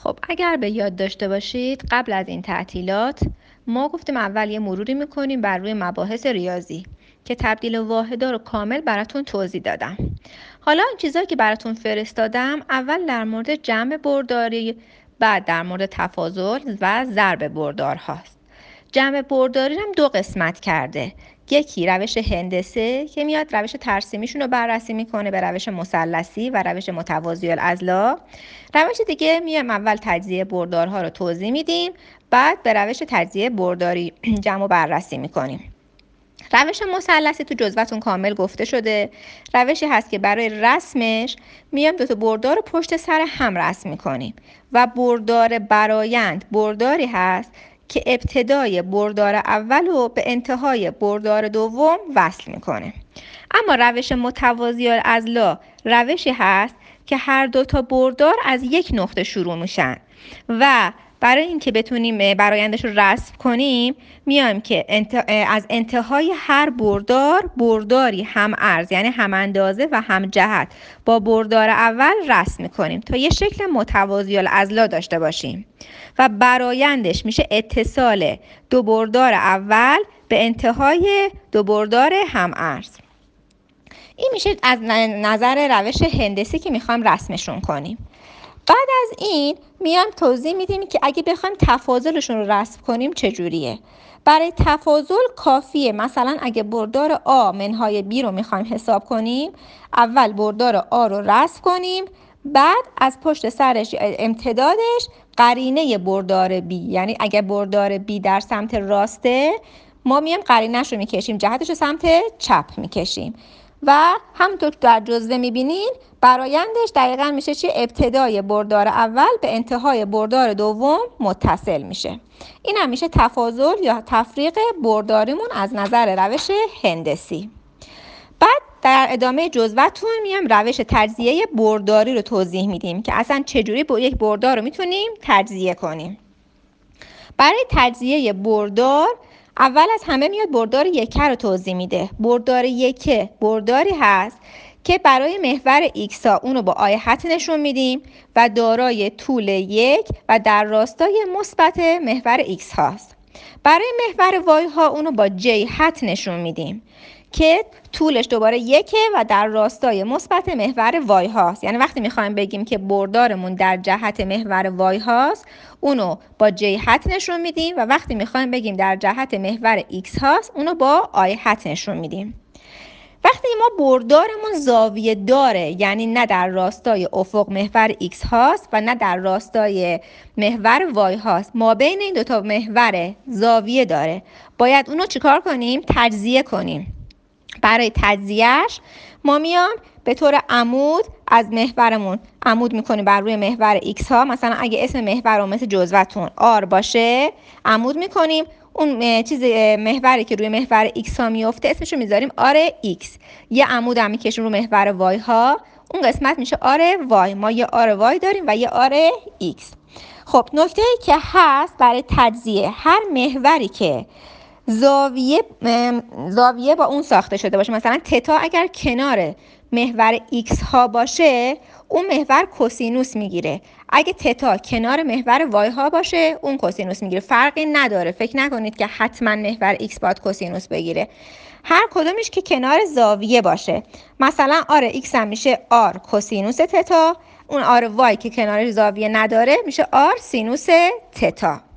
خب اگر به یاد داشته باشید قبل از این تعطیلات ما گفتیم اول یه مروری میکنیم بر روی مباحث ریاضی که تبدیل واحدا رو کامل براتون توضیح دادم. حالا این چیزایی که براتون فرستادم اول در مورد جمع برداری، بعد در مورد تفاضل و ضرب بردار هاست. جمع برداری هم دو قسمت کرده. یکی روش هندسه که میاد روش ترسیمیشون رو بررسی میکنه به روش مثلثی و روش متوازی الاضلاع. روش دیگه میایم اول تجزیه بردارها رو توضیح میدیم، بعد به روش تجزیه برداری جمع و بررسی میکنیم. روش مثلثی تو جزوه‌تون کامل گفته شده. روشی هست که برای رسمش میایم دو تا بردار رو پشت سر هم رسم میکنیم و بردار برآیند برداری هست که ابتدای بردار اول رو به انتهای بردار دوم وصل میکنه. اما روش متوازی الاضلاع روشی هست که هر دو تا بردار از یک نقطه شروع میشن و برای اینکه بتونیم برآیندش رو رسم کنیم میایم که از انتهای هر برداری هم عرض یعنی هم اندازه و هم جهت با بردار اول رسم میکنیم تا یه شکل متوازی الاضلاع داشته باشیم و برآیندش میشه اتصال دو بردار اول به انتهای دو بردار هم عرض. این میشه از نظر روش هندسی که میخوایم رسمشون کنیم. بعد از این میایم توضیح میدیم که اگه بخوایم تفاضلشون رو رسم کنیم چجوریه. برای تفاضل کافیه مثلا اگه بردار آ منهای بی رو میخوایم حساب کنیم، اول بردار آ رو رسم کنیم، بعد از پشت سرش امتدادش قرینه بردار بی، یعنی اگه بردار بی در سمت راسته ما میایم قرینه‌ش رو میکشیم، جهتش رو سمت چپ میکشیم و همونطور که در جزوه میبینین برآیندش دقیقاً میشه چی؟ ابتدای بردار اول به انتهای بردار دوم متصل میشه. این هم میشه تفاضل یا تفریق برداریمون از نظر روش هندسی. بعد در ادامه جزوه‌تون میام روش تجزیه برداری رو توضیح میدیم که اصلا چجوری با یک بردار رو میتونیم تجزیه کنیم. برای تجزیه بردار اول از همه میاد بردار یکه رو توضیح میده. بردار یکه برداری هست که برای محور ایکس ها اونو با آیت نشون میدیم و دارای طول یک و در راستای مثبت محور ایکس هاست. برای محور وای ها اونو با جی هت نشون میدیم که طولش دوباره یکه و در راستای مثبت محور وای هاست. یعنی وقتی میخوایم بگیم که بردارمون در جهت محور وای هاست اونو با جی هت نشون میدیم و وقتی میخوایم بگیم در جهت محور ایکس هاست اونو با آی هت نشون میدیم. وقتی ما بردارمون زاویه داره، یعنی نه در راستای افق محور ایکس هاست و نه در راستای محور وای هاست، ما بین این دوتا محور زاویه داره، باید اونو چیکار کنیم؟ تجزیه کنیم. برای تجزیهش ما میام به طور عمود از محورمون عمود میکنیم بر روی محور ایکس ها. مثلا اگه اسم محور رو مثل جزوه‌تون آر باشه عمود میکنیم، اون چیز محوری که روی محور ایکس ها میفته اسمش رو میذاریم آر ایکس. یه عمود هم میکشیم رو محور وای ها، اون قسمت میشه آر وای. ما یه آر وای داریم و یه آر ایکس. خب نکته‌ای که هست برای تجزیه، هر محوری که زاویه با اون ساخته شده باشه، مثلا تتا اگر کنار محور ایکس ها باشه اون محور کوسینوس میگیره، اگه تتا کنار محور وای ها باشه اون کوسینوس میگیره. فرقی نداره، فکر نکنید که حتما محور ایکس باید کوسینوس بگیره، هر کدومش که کنار زاویه باشه. مثلا آر ایکس هم میشه آر کوسینوس تتا، اون آر وای که کنار زاویه نداره میشه آر سینوس تتا.